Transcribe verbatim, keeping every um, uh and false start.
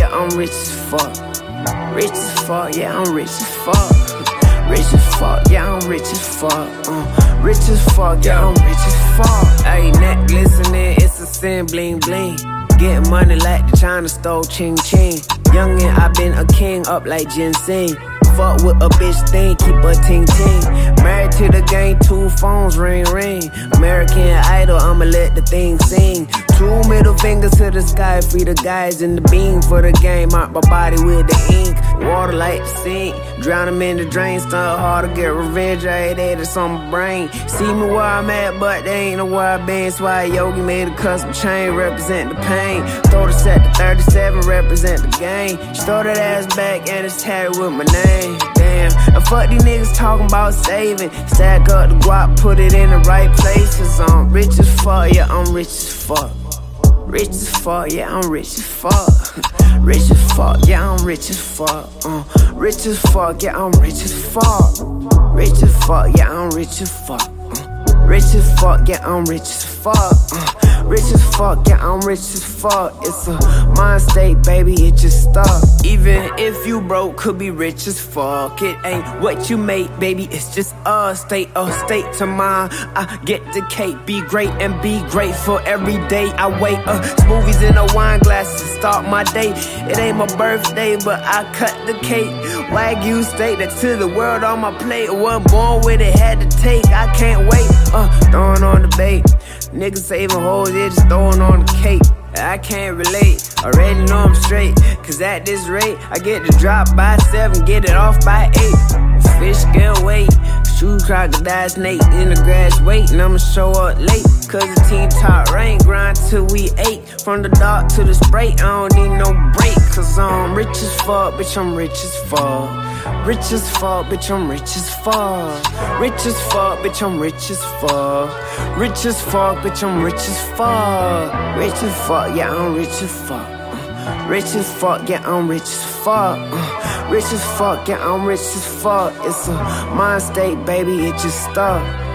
yeah, I'm rich as fuck. Rich as fuck, yeah, I'm rich as fuck. Rich as fuck, yeah, I'm rich as fuck. Uh, rich as fuck, yeah, I'm rich as fuck. Ayy, neck glistening, it's a sin, bling bling. Get money like the China store, ching ching. Youngin', I been a king, up like ginseng. Fuck with a bitch thing, keep a ting ting. Married to the game, two phones, ring ring. American Idol, I'ma let the thing sing. Two middle fingers to the sky, free the guys in the beam. For the game, mark my body with the ink. Water like the sink, drown them in the drain. Stunt hard to get revenge, I ate it, it's on my brain. See me where I'm at, but they ain't know where I been. So why Yogi made a custom chain, represent the pain. Throw the set to thirty-seven, represent the game. She throw that ass back and it's tatted with my name. Damn, and fuck these niggas talking about saving. Stack up the guap, put it in the right places. I'm rich as fuck, yeah, I'm rich as fuck. Rich as fuck, yeah, I'm rich as fuck. Rich as fuck, yeah, I'm rich as fuck. Uh, rich as fuck, yeah, I'm rich as fuck. Rich as fuck, yeah, I'm rich as fuck. Uh, rich as fuck, yeah, I'm rich as fuck. Uh, rich as fuck, yeah, I'm rich as fuck. It's a mind state, baby, it just stuck. Even if you broke, could be rich as fuck. It ain't what you make, baby, it's just a state of state to mind. I get the cake, be great and be grateful every day. I wake up, smoothies in a wine glass to start my day. It ain't my birthday, but I cut the cake. Wagyu steak, that's to the world on my plate. Wasn't born with it, had to take, I can't wait. Uh, throwing on the bait. Niggas saving hoes, yeah, just throwing on the cake. I can't relate, already know I'm straight. Cause at this rate, I get the drop by seven, get it off by eight. Fish get weight, shoe crocodile snake in the grass waiting. I'ma show up late, cause the team top rain. Grind till we ate, from the dark to the spray. I don't need no break, cause I'm rich as fuck, bitch, I'm rich as fuck. Rich as fuck, bitch, I'm rich as fuck. Rich as fuck, bitch, I'm rich as fuck. Rich as fuck, bitch, I'm rich as fuck. Rich as fuck, yeah, I'm rich as fuck. Uh, rich as fuck, yeah, I'm rich as fuck. Uh, rich as fuck, yeah, I'm rich as fuck. It's a mind state, baby, it just stuck.